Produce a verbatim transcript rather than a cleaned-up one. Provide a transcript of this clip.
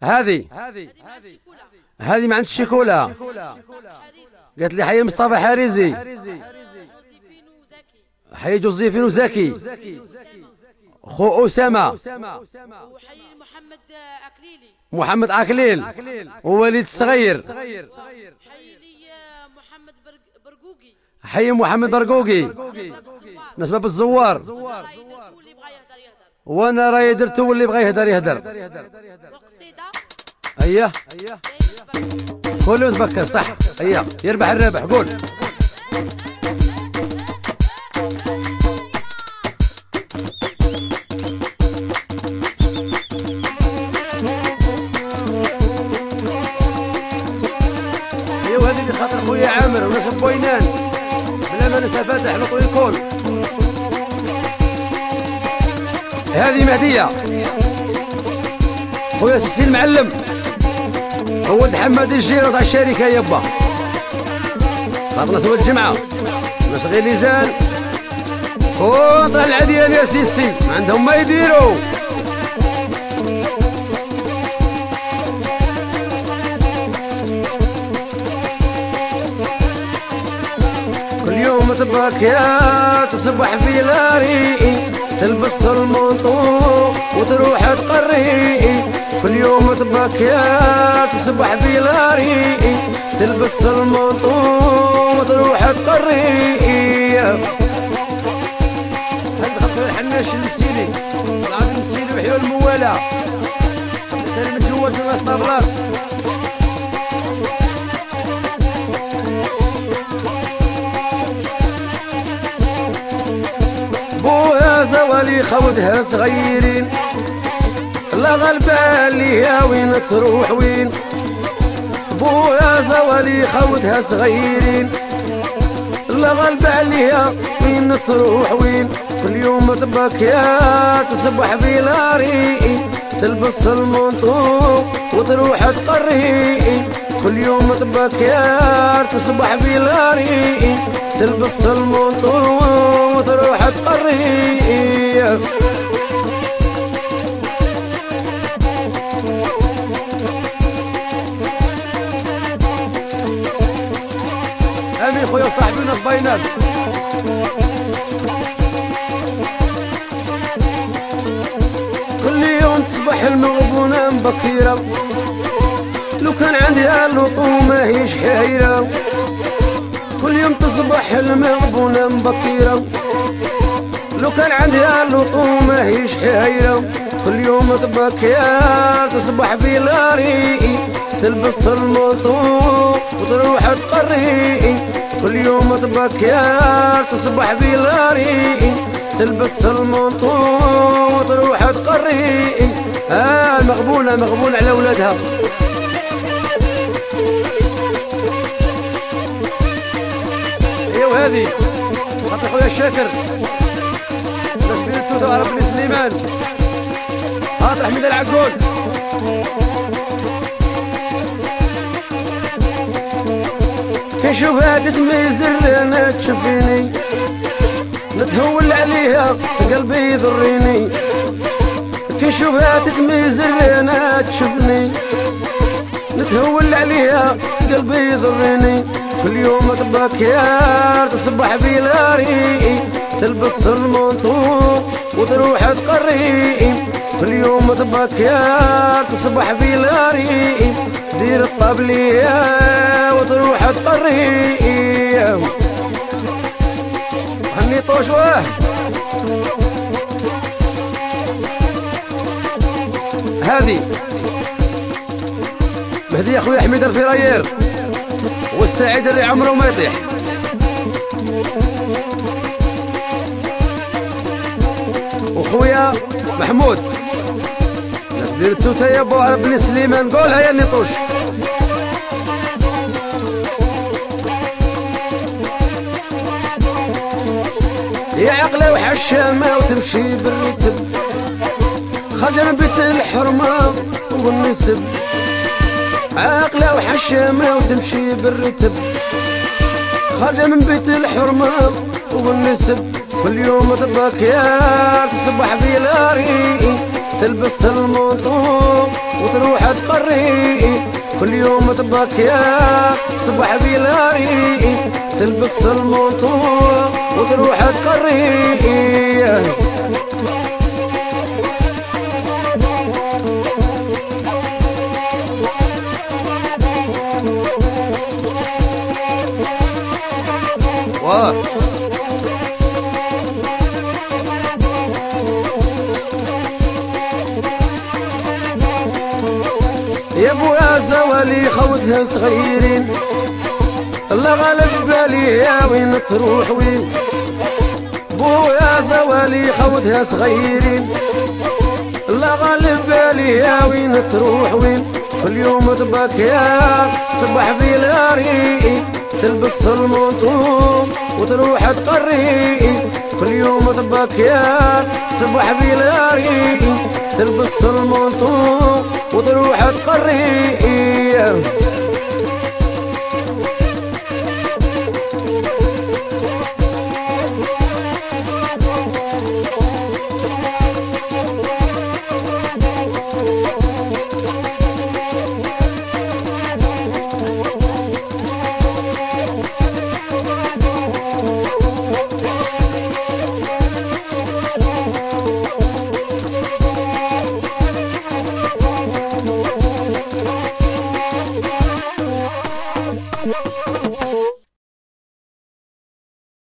هذه هذه مع الشيكولا. قالت لي حي مصطفى حارزي، حي جوزيفين وزكي، خو أسامة، وحي محمد أكليلي، محمد أكليل، ووليد الصغير، حي لي محمد برقوقي، حي محمد برقوقي، نسبة بالزوار، وانا راهي درتو واللي بغى يهدر يهدر. والقصيدة اييه كله تفكر صح. اييه يربح الرابح. قول. ايوا هذه اللي خاطر خويا عامر وناس بوينان بلا ما ننسى فاتح لطوي الكل. هذه مهدية خويا سيسي المعلم، هو ولد حماد الجيرة تاع الشركة يابا. خاطر ناس ولد الجمعة ناس غير ليزان وطلع العديان يا سيسي ما عندهم ما يديروا. كل يوم تباك يا تصبح في لاري، تلبس المنطو وتروح تقري. كل يوم تباك يا تصبح في لاري، تلبس المنطو وتروح تقري. هذا خاطر الحناش المسيلي، العاد المسيلي وحيو الموالة ثاني من جوج الناس طابلات. بويا زوالي خودها صغيرين، لا غلبة ليها وين تروح وين. بويا زوالي خودها صغيرين، لا غلبة ليها وين تروح وين. كل يوم تباك يا تصبح بلاري، تلبس المنطو وتروح تقري. كل يوم تباك يا تصبح بلاري، تلبس المنطو وتروح تقري. امين خويا وصاحبي ناس باينات. كل يوم تصبح المغبونة بكيرة، لو كان عندها اللطو ماهيش حايرة. كل يوم تصبح المغبونة بكيرة، لو كان عندها اللطو ماهيش حايرة. كل يوم تبكير تصبح بلاري، تلبس المطو وتروح تقري. كل يوم تبكير تصبح بلاري، تلبس المطو وتروح تقري. آه مغبونة مغبونة على ولادها. ايوا هذه خاطر خويا الشاكر ناس بيرتو دار بن سليمان، خاطر حميد العقول. كنشوفها تتميز الرانا تشوفيني، نتهول عليها قلبي يضريني. كنشوفها تتميز الرانا تشوفني، نتهول عليها قلبي يضريني. كل يوم تبكير تصبح بلاري، تلبس المنطو وتروح تقري. كل يوم تبكير تصبح بلاري، دير الطبلية وتروح تقري. هني طوش واه. هذه مهدي يا خويا حميد الفراير والسعيد اللي عمره ما يطيح. وخويا محمود ناس دير التوته يا بو عرب بن سليمان. قولها يا نيطوش. يا عقله وحشامه وتمشي بالرتب، خرج من بيت الحرمه والنسب. عاقله وحشامه وتمشي بالرتب، خرج من بيت الحرمه والنسب. كل يوم تبكير تصبح بلاري، تلبس المنطو وتروح تقري. تبك يا صبح بيلاري تلبس المنطوق وتروح تقري واه يا ابويا زوالي خوتها صغيرين الله غالب بالي يا وين تروح وين بويا زوالي خوتها صغيرين الله غالب بالي يا وين تروح وين كل يوم تبك يا صبح بيلاري تلبس المنطوق وتروح تقري كل يوم تبك يا صبح بيلاري تلبس المنطوق وتروح تقري